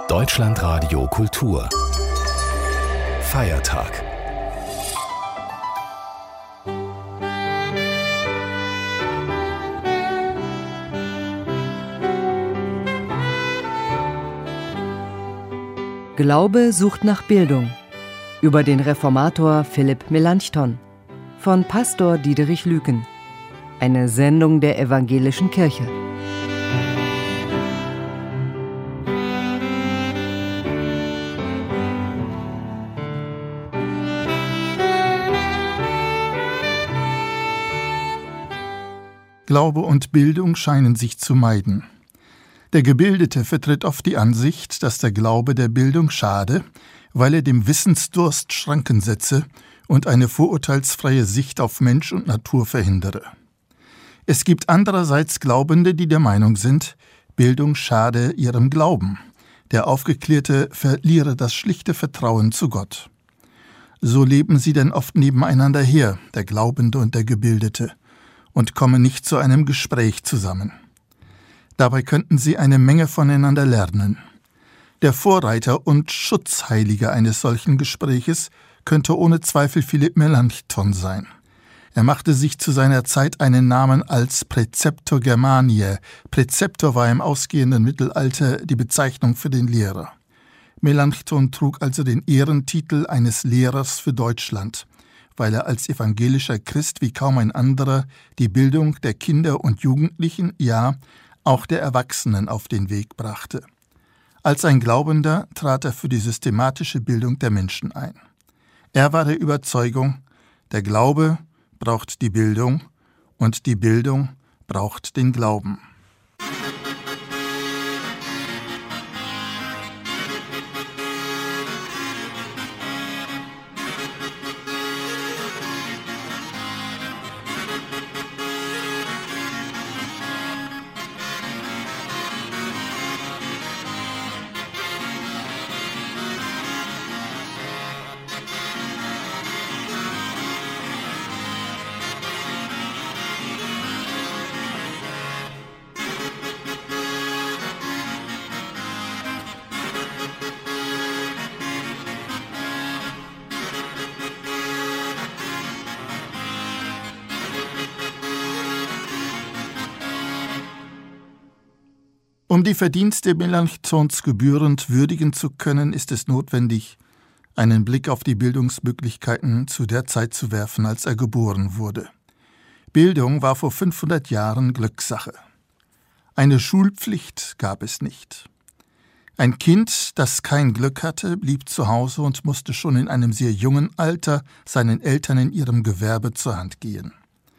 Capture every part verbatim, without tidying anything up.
Deutschlandradio Kultur Feiertag. Glaube sucht nach Bildung. Über den Reformator Philipp Melanchthon. Von Pastor Diederich Lüken. Eine Sendung der Evangelischen Kirche. Glaube und Bildung scheinen sich zu meiden. Der Gebildete vertritt oft die Ansicht, dass der Glaube der Bildung schade, weil er dem Wissensdurst Schranken setze und eine vorurteilsfreie Sicht auf Mensch und Natur verhindere. Es gibt andererseits Glaubende, die der Meinung sind, Bildung schade ihrem Glauben. Der Aufgeklärte verliere das schlichte Vertrauen zu Gott. So leben sie denn oft nebeneinander her, der Glaubende und der Gebildete, und kommen nicht zu einem Gespräch zusammen. Dabei könnten sie eine Menge voneinander lernen. Der Vorreiter und Schutzheilige eines solchen Gespräches könnte ohne Zweifel Philipp Melanchthon sein. Er machte sich zu seiner Zeit einen Namen als Praeceptor Germaniae. Präzeptor war im ausgehenden Mittelalter die Bezeichnung für den Lehrer. Melanchthon trug also den Ehrentitel eines Lehrers für Deutschland, weil er als evangelischer Christ wie kaum ein anderer die Bildung der Kinder und Jugendlichen, ja, auch der Erwachsenen auf den Weg brachte. Als ein Glaubender trat er für die systematische Bildung der Menschen ein. Er war der Überzeugung, der Glaube braucht die Bildung und die Bildung braucht den Glauben. Um die Verdienste Melanchthons gebührend würdigen zu können, ist es notwendig, einen Blick auf die Bildungsmöglichkeiten zu der Zeit zu werfen, als er geboren wurde. Bildung war vor fünfhundert Jahren Glückssache. Eine Schulpflicht gab es nicht. Ein Kind, das kein Glück hatte, blieb zu Hause und musste schon in einem sehr jungen Alter seinen Eltern in ihrem Gewerbe zur Hand gehen.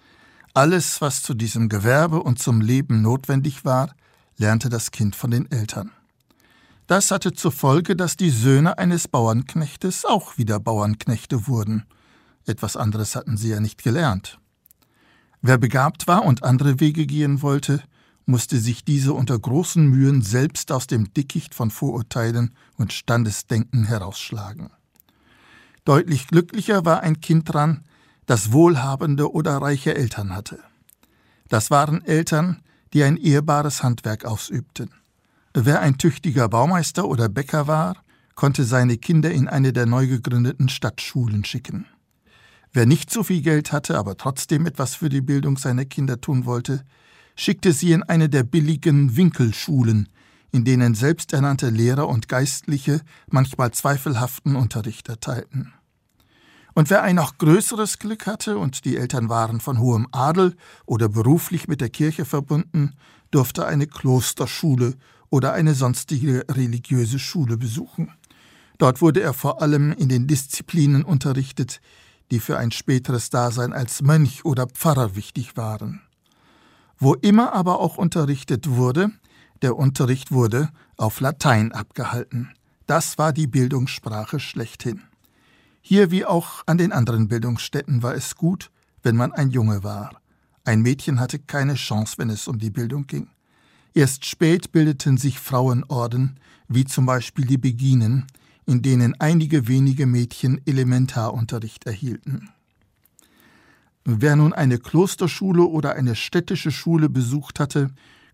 Alles, was zu diesem Gewerbe und zum Leben notwendig war, lernte das Kind von den Eltern. Das hatte zur Folge, dass die Söhne eines Bauernknechtes auch wieder Bauernknechte wurden. Etwas anderes hatten sie ja nicht gelernt. Wer begabt war und andere Wege gehen wollte, musste sich diese unter großen Mühen selbst aus dem Dickicht von Vorurteilen und Standesdenken herausschlagen. Deutlich glücklicher war ein Kind dran, das wohlhabende oder reiche Eltern hatte. Das waren Eltern, die ein ehrbares Handwerk ausübten. Wer ein tüchtiger Baumeister oder Bäcker war, konnte seine Kinder in eine der neu gegründeten Stadtschulen schicken. Wer nicht so viel Geld hatte, aber trotzdem etwas für die Bildung seiner Kinder tun wollte, schickte sie in eine der billigen Winkelschulen, in denen selbsternannte Lehrer und Geistliche manchmal zweifelhaften Unterricht erteilten. Und wer ein noch größeres Glück hatte und die Eltern waren von hohem Adel oder beruflich mit der Kirche verbunden, durfte eine Klosterschule oder eine sonstige religiöse Schule besuchen. Dort wurde er vor allem in den Disziplinen unterrichtet, die für ein späteres Dasein als Mönch oder Pfarrer wichtig waren. Wo immer aber auch unterrichtet wurde, der Unterricht wurde auf Latein abgehalten. Das war die Bildungssprache schlechthin. Hier wie auch an den anderen Bildungsstätten war es gut, wenn man ein Junge war. Ein Mädchen hatte keine Chance, wenn es um die Bildung ging. Erst spät bildeten sich Frauenorden, wie zum Beispiel die Beginen, in denen einige wenige Mädchen Elementarunterricht erhielten. Wer nun eine Klosterschule oder eine städtische Schule besucht hatte,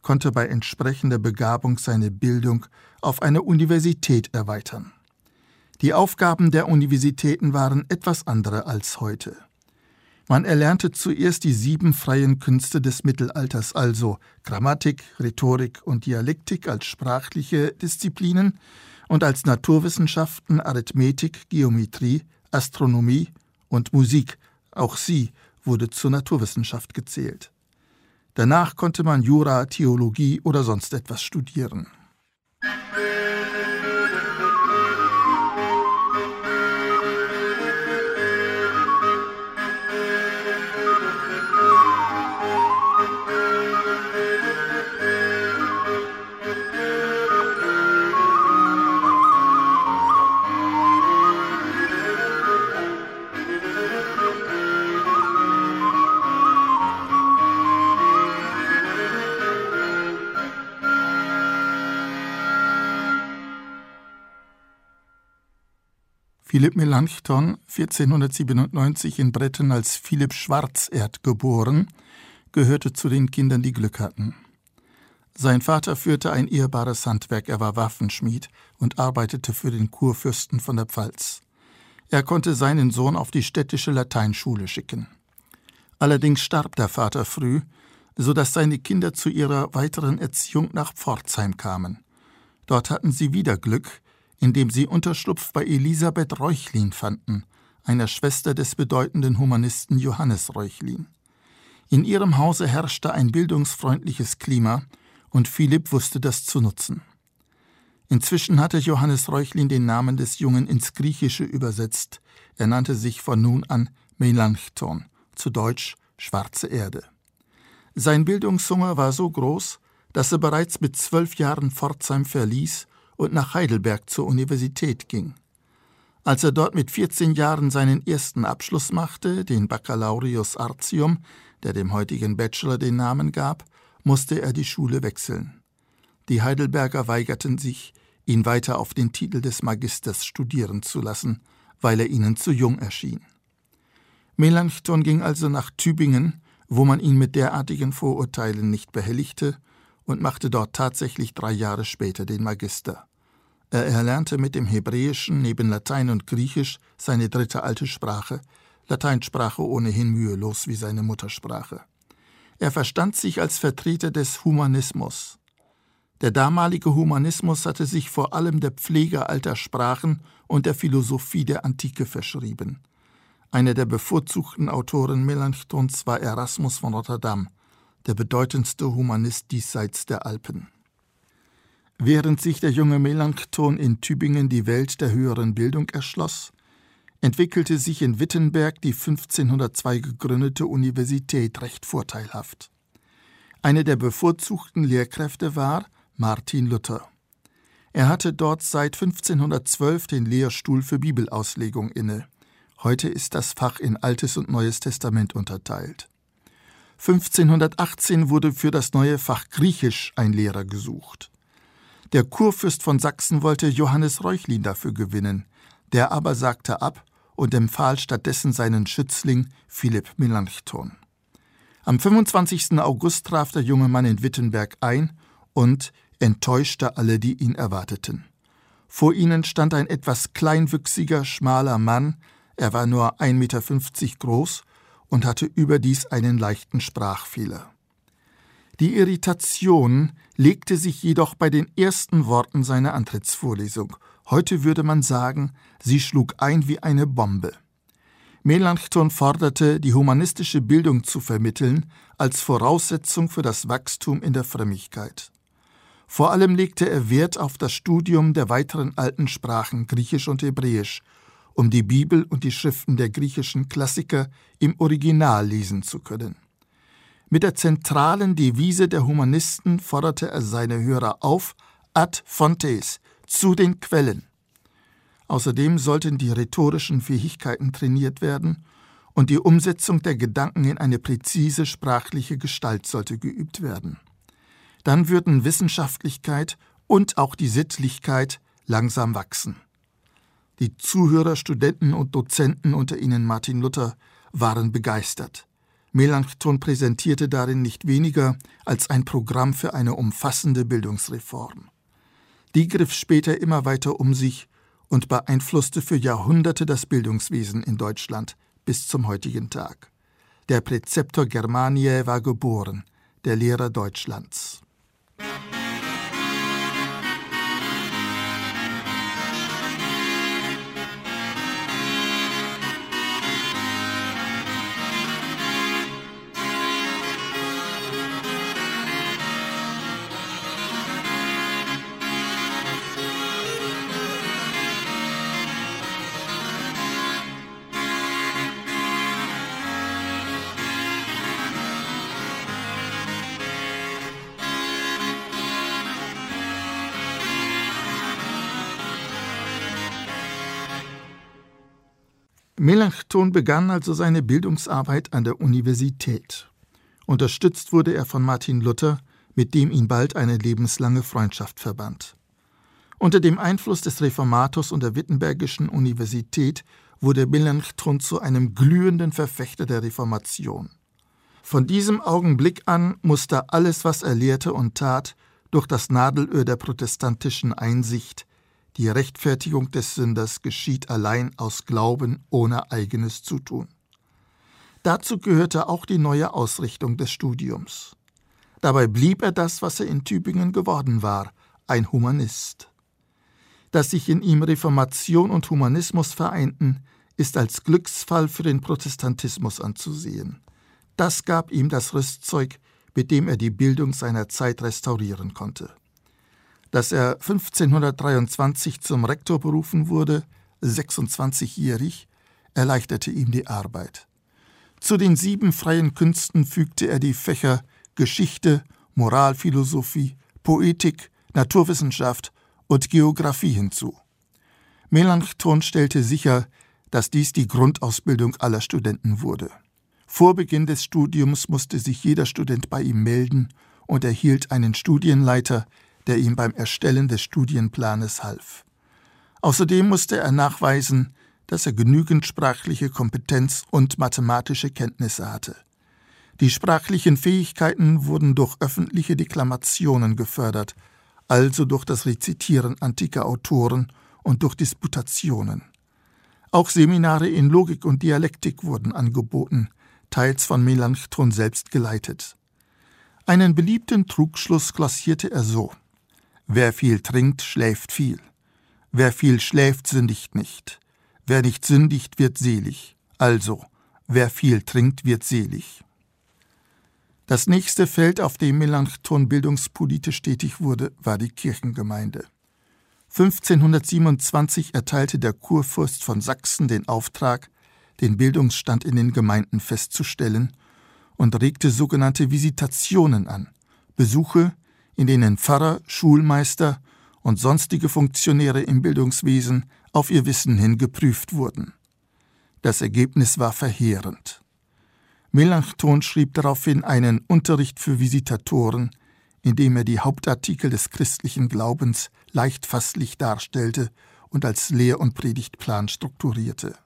konnte bei entsprechender Begabung seine Bildung auf eine Universität erweitern. Die Aufgaben der Universitäten waren etwas andere als heute. Man erlernte zuerst die sieben freien Künste des Mittelalters, also Grammatik, Rhetorik und Dialektik als sprachliche Disziplinen und als Naturwissenschaften Arithmetik, Geometrie, Astronomie und Musik, auch sie wurde zur Naturwissenschaft gezählt. Danach konnte man Jura, Theologie oder sonst etwas studieren. Philipp Melanchthon, vierzehnhundertsiebenundneunzig in Bretten als Philipp Schwarzerd geboren, gehörte zu den Kindern, die Glück hatten. Sein Vater führte ein ehrbares Handwerk, er war Waffenschmied und arbeitete für den Kurfürsten von der Pfalz. Er konnte seinen Sohn auf die städtische Lateinschule schicken. Allerdings starb der Vater früh, so dass seine Kinder zu ihrer weiteren Erziehung nach Pforzheim kamen. Dort hatten sie wieder Glück, indem sie Unterschlupf bei Elisabeth Reuchlin fanden, einer Schwester des bedeutenden Humanisten Johannes Reuchlin. In ihrem Hause herrschte ein bildungsfreundliches Klima, und Philipp wusste das zu nutzen. Inzwischen hatte Johannes Reuchlin den Namen des Jungen ins Griechische übersetzt. Er nannte sich von nun an Melanchthon, zu Deutsch Schwarze Erde. Sein Bildungshunger war so groß, dass er bereits mit zwölf Jahren Pforzheim verließ und nach Heidelberg zur Universität ging. Als er dort mit vierzehn Jahren seinen ersten Abschluss machte, den Baccalaureus Artium, der dem heutigen Bachelor den Namen gab, musste er die Schule wechseln. Die Heidelberger weigerten sich, ihn weiter auf den Titel des Magisters studieren zu lassen, weil er ihnen zu jung erschien. Melanchthon ging also nach Tübingen, wo man ihn mit derartigen Vorurteilen nicht behelligte, und machte dort tatsächlich drei Jahre später den Magister. Er erlernte mit dem Hebräischen neben Latein und Griechisch seine dritte alte Sprache, Lateinsprache ohnehin mühelos wie seine Muttersprache. Er verstand sich als Vertreter des Humanismus. Der damalige Humanismus hatte sich vor allem der Pflege alter Sprachen und der Philosophie der Antike verschrieben. Einer der bevorzugten Autoren Melanchthons war Erasmus von Rotterdam, der bedeutendste Humanist diesseits der Alpen. Während sich der junge Melanchthon in Tübingen die Welt der höheren Bildung erschloss, entwickelte sich in Wittenberg die fünfzehnhundertzwei gegründete Universität recht vorteilhaft. Eine der bevorzugten Lehrkräfte war Martin Luther. Er hatte dort seit fünfzehnhundertzwölf den Lehrstuhl für Bibelauslegung inne. Heute ist das Fach in Altes und Neues Testament unterteilt. fünfzehnhundertachtzehn wurde für das neue Fach Griechisch ein Lehrer gesucht. Der Kurfürst von Sachsen wollte Johannes Reuchlin dafür gewinnen, der aber sagte ab und empfahl stattdessen seinen Schützling Philipp Melanchthon. Am fünfundzwanzigsten August traf der junge Mann in Wittenberg ein und enttäuschte alle, die ihn erwarteten. Vor ihnen stand ein etwas kleinwüchsiger, schmaler Mann, er war nur ein Meter fünfzig groß und hatte überdies einen leichten Sprachfehler. Die Irritation legte sich jedoch bei den ersten Worten seiner Antrittsvorlesung. Heute würde man sagen, sie schlug ein wie eine Bombe. Melanchthon forderte, die humanistische Bildung zu vermitteln, als Voraussetzung für das Wachstum in der Frömmigkeit. Vor allem legte er Wert auf das Studium der weiteren alten Sprachen Griechisch und Hebräisch, um die Bibel und die Schriften der griechischen Klassiker im Original lesen zu können. Mit der zentralen Devise der Humanisten forderte er seine Hörer auf, ad fontes, zu den Quellen. Außerdem sollten die rhetorischen Fähigkeiten trainiert werden und die Umsetzung der Gedanken in eine präzise sprachliche Gestalt sollte geübt werden. Dann würden Wissenschaftlichkeit und auch die Sittlichkeit langsam wachsen. Die Zuhörer, Studenten und Dozenten, unter ihnen Martin Luther, waren begeistert. Melanchthon präsentierte darin nicht weniger als ein Programm für eine umfassende Bildungsreform. Die griff später immer weiter um sich und beeinflusste für Jahrhunderte das Bildungswesen in Deutschland bis zum heutigen Tag. Der Präzeptor Germaniae war geboren, der Lehrer Deutschlands. Melanchthon begann also seine Bildungsarbeit an der Universität. Unterstützt wurde er von Martin Luther, mit dem ihn bald eine lebenslange Freundschaft verband. Unter dem Einfluss des Reformators und der Wittenbergischen Universität wurde Melanchthon zu einem glühenden Verfechter der Reformation. Von diesem Augenblick an musste alles, was er lehrte und tat, durch das Nadelöhr der protestantischen Einsicht: Die Rechtfertigung des Sünders geschieht allein aus Glauben ohne eigenes Zutun. Dazu gehörte auch die neue Ausrichtung des Studiums. Dabei blieb er das, was er in Tübingen geworden war, ein Humanist. Dass sich in ihm Reformation und Humanismus vereinten, ist als Glücksfall für den Protestantismus anzusehen. Das gab ihm das Rüstzeug, mit dem er die Bildung seiner Zeit restaurieren konnte. Dass er fünfzehnhundertdreiundzwanzig zum Rektor berufen wurde, sechsundzwanzigjährig, erleichterte ihm die Arbeit. Zu den sieben freien Künsten fügte er die Fächer Geschichte, Moralphilosophie, Poetik, Naturwissenschaft und Geographie hinzu. Melanchthon stellte sicher, dass dies die Grundausbildung aller Studenten wurde. Vor Beginn des Studiums musste sich jeder Student bei ihm melden und erhielt einen Studienleiter, der ihm beim Erstellen des Studienplanes half. Außerdem musste er nachweisen, dass er genügend sprachliche Kompetenz und mathematische Kenntnisse hatte. Die sprachlichen Fähigkeiten wurden durch öffentliche Deklamationen gefördert, also durch das Rezitieren antiker Autoren und durch Disputationen. Auch Seminare in Logik und Dialektik wurden angeboten, teils von Melanchthon selbst geleitet. Einen beliebten Trugschluss klassierte er so: Wer viel trinkt, schläft viel. Wer viel schläft, sündigt nicht. Wer nicht sündigt, wird selig. Also, wer viel trinkt, wird selig. Das nächste Feld, auf dem Melanchthon bildungspolitisch tätig wurde, war die Kirchengemeinde. fünfzehnhundertsiebenundzwanzig erteilte der Kurfürst von Sachsen den Auftrag, den Bildungsstand in den Gemeinden festzustellen, und regte sogenannte Visitationen an, Besuche, in denen Pfarrer, Schulmeister und sonstige Funktionäre im Bildungswesen auf ihr Wissen hin geprüft wurden. Das Ergebnis war verheerend. Melanchthon schrieb daraufhin einen Unterricht für Visitatoren, in dem er die Hauptartikel des christlichen Glaubens leicht fasslich darstellte und als Lehr- und Predigtplan strukturierte.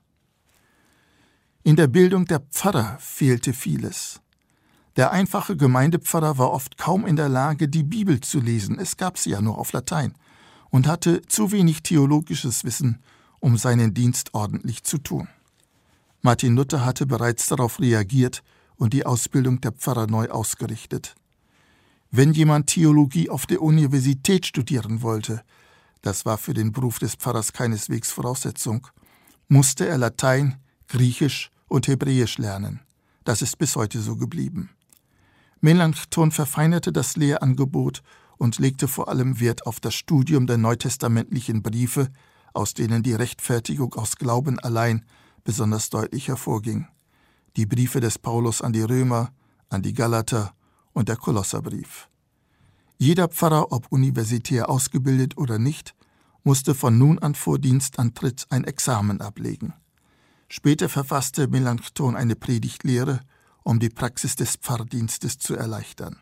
In der Bildung der Pfarrer fehlte vieles. Der einfache Gemeindepfarrer war oft kaum in der Lage, die Bibel zu lesen, es gab sie ja nur auf Latein, und hatte zu wenig theologisches Wissen, um seinen Dienst ordentlich zu tun. Martin Luther hatte bereits darauf reagiert und die Ausbildung der Pfarrer neu ausgerichtet. Wenn jemand Theologie auf der Universität studieren wollte, das war für den Beruf des Pfarrers keineswegs Voraussetzung, musste er Latein, Griechisch und Hebräisch lernen. Das ist bis heute so geblieben. Melanchthon verfeinerte das Lehrangebot und legte vor allem Wert auf das Studium der neutestamentlichen Briefe, aus denen die Rechtfertigung aus Glauben allein besonders deutlich hervorging. Die Briefe des Paulus an die Römer, an die Galater und der Kolosserbrief. Jeder Pfarrer, ob universitär ausgebildet oder nicht, musste von nun an vor Dienstantritt ein Examen ablegen. Später verfasste Melanchthon eine Predigtlehre, um die Praxis des Pfarrdienstes zu erleichtern.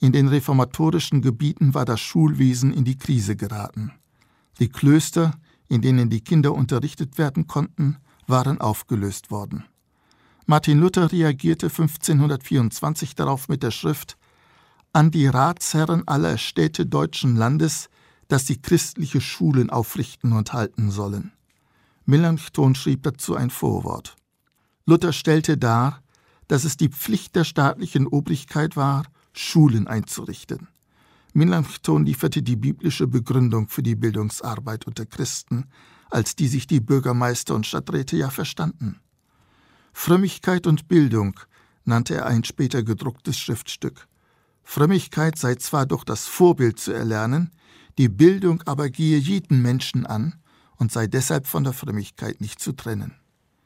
In den reformatorischen Gebieten war das Schulwesen in die Krise geraten. Die Klöster, in denen die Kinder unterrichtet werden konnten, waren aufgelöst worden. Martin Luther reagierte fünfzehnhundertvierundzwanzig darauf mit der Schrift »An die Ratsherren aller Städte deutschen Landes, dass sie christliche Schulen aufrichten und halten sollen.« Melanchthon schrieb dazu ein Vorwort. Luther stellte dar, dass es die Pflicht der staatlichen Obrigkeit war, Schulen einzurichten. Melanchthon lieferte die biblische Begründung für die Bildungsarbeit unter Christen, als die sich die Bürgermeister und Stadträte ja verstanden. Frömmigkeit und Bildung nannte er ein später gedrucktes Schriftstück. Frömmigkeit sei zwar durch das Vorbild zu erlernen, die Bildung aber gehe jeden Menschen an und sei deshalb von der Frömmigkeit nicht zu trennen.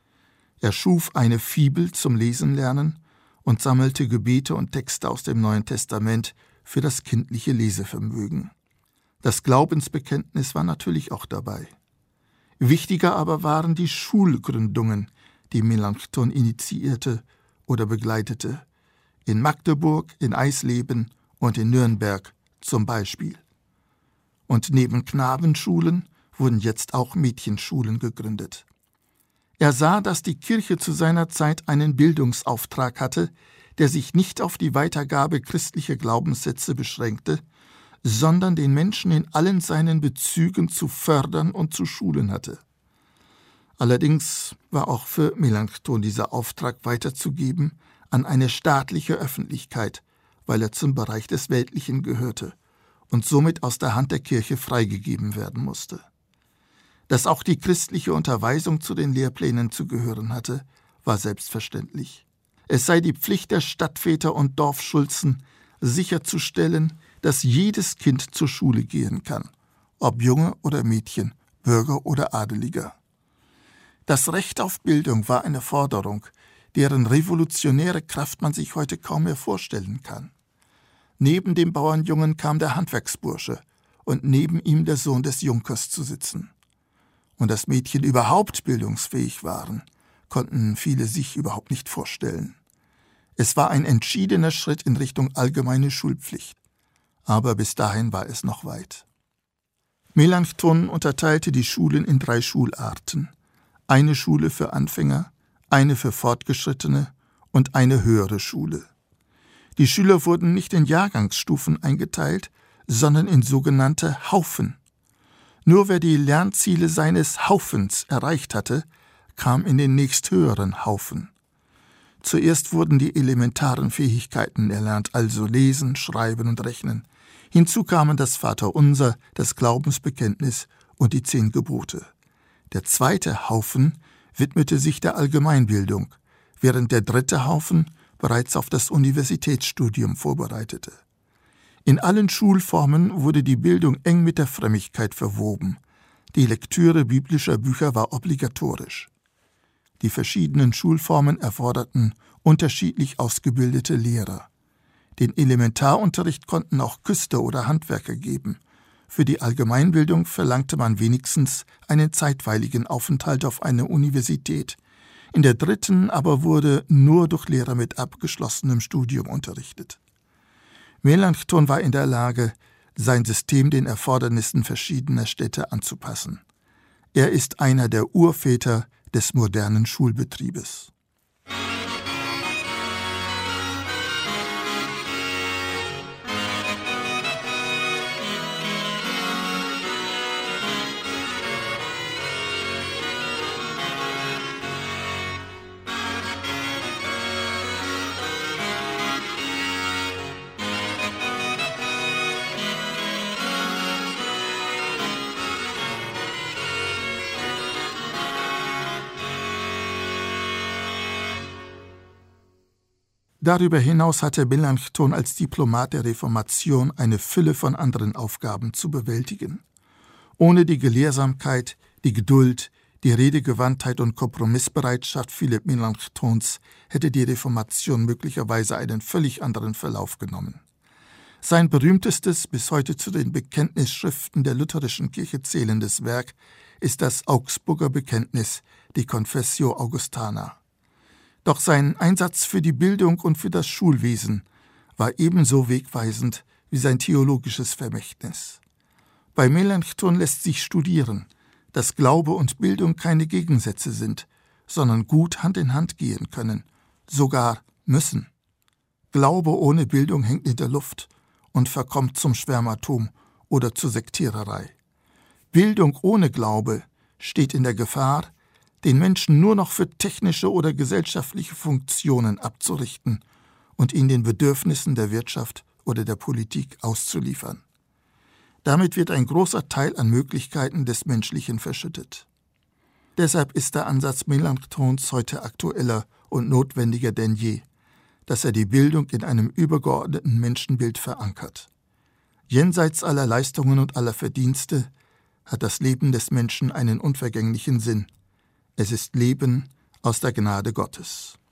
Er schuf eine Fibel zum Lesenlernen und sammelte Gebete und Texte aus dem Neuen Testament für das kindliche Lesevermögen. Das Glaubensbekenntnis war natürlich auch dabei. Wichtiger aber waren die Schulgründungen, die Melanchthon initiierte oder begleitete, in Magdeburg, in Eisleben und in Nürnberg zum Beispiel. Und neben Knabenschulen wurden jetzt auch Mädchenschulen gegründet. Er sah, dass die Kirche zu seiner Zeit einen Bildungsauftrag hatte, der sich nicht auf die Weitergabe christlicher Glaubenssätze beschränkte, sondern den Menschen in allen seinen Bezügen zu fördern und zu schulen hatte. Allerdings war auch für Melanchthon dieser Auftrag weiterzugeben an eine staatliche Öffentlichkeit, weil er zum Bereich des Weltlichen gehörte und somit aus der Hand der Kirche freigegeben werden musste. Dass auch die christliche Unterweisung zu den Lehrplänen zu gehören hatte, war selbstverständlich. Es sei die Pflicht der Stadtväter und Dorfschulzen, sicherzustellen, dass jedes Kind zur Schule gehen kann, ob Junge oder Mädchen, Bürger oder Adeliger. Das Recht auf Bildung war eine Forderung, deren revolutionäre Kraft man sich heute kaum mehr vorstellen kann. Neben dem Bauernjungen kam der Handwerksbursche und neben ihm der Sohn des Junkers zu sitzen. Und dass Mädchen überhaupt bildungsfähig waren, konnten viele sich überhaupt nicht vorstellen. Es war ein entschiedener Schritt in Richtung allgemeine Schulpflicht. Aber bis dahin war es noch weit. Melanchthon unterteilte die Schulen in drei Schularten. Eine Schule für Anfänger, eine für Fortgeschrittene und eine höhere Schule. Die Schüler wurden nicht in Jahrgangsstufen eingeteilt, sondern in sogenannte Haufen. Nur wer die Lernziele seines Haufens erreicht hatte, kam in den nächsthöheren Haufen. Zuerst wurden die elementaren Fähigkeiten erlernt, also Lesen, Schreiben und Rechnen. Hinzu kamen das Vaterunser, das Glaubensbekenntnis und die zehn Gebote. Der zweite Haufen widmete sich der Allgemeinbildung, während der dritte Haufen bereits auf das Universitätsstudium vorbereitete. In allen Schulformen wurde die Bildung eng mit der Frömmigkeit verwoben. Die Lektüre biblischer Bücher war obligatorisch. Die verschiedenen Schulformen erforderten unterschiedlich ausgebildete Lehrer. Den Elementarunterricht konnten auch Küster oder Handwerker geben. Für die Allgemeinbildung verlangte man wenigstens einen zeitweiligen Aufenthalt auf einer Universität. In der dritten aber wurde nur durch Lehrer mit abgeschlossenem Studium unterrichtet. Melanchthon war in der Lage, sein System den Erfordernissen verschiedener Städte anzupassen. Er ist einer der Urväter des modernen Schulbetriebes. Darüber hinaus hatte Melanchthon als Diplomat der Reformation eine Fülle von anderen Aufgaben zu bewältigen. Ohne die Gelehrsamkeit, die Geduld, die Redegewandtheit und Kompromissbereitschaft Philipp Melanchthons hätte die Reformation möglicherweise einen völlig anderen Verlauf genommen. Sein berühmtestes, bis heute zu den Bekenntnisschriften der lutherischen Kirche zählendes Werk ist das Augsburger Bekenntnis, die Confessio Augustana. Doch sein Einsatz für die Bildung und für das Schulwesen war ebenso wegweisend wie sein theologisches Vermächtnis. Bei Melanchthon lässt sich studieren, dass Glaube und Bildung keine Gegensätze sind, sondern gut Hand in Hand gehen können, sogar müssen. Glaube ohne Bildung hängt in der Luft und verkommt zum Schwärmertum oder zur Sektiererei. Bildung ohne Glaube steht in der Gefahr, den Menschen nur noch für technische oder gesellschaftliche Funktionen abzurichten und ihn den Bedürfnissen der Wirtschaft oder der Politik auszuliefern. Damit wird ein großer Teil an Möglichkeiten des Menschlichen verschüttet. Deshalb ist der Ansatz Melanchthons heute aktueller und notwendiger denn je, dass er die Bildung in einem übergeordneten Menschenbild verankert. Jenseits aller Leistungen und aller Verdienste hat das Leben des Menschen einen unvergänglichen Sinn. Es ist Leben aus der Gnade Gottes.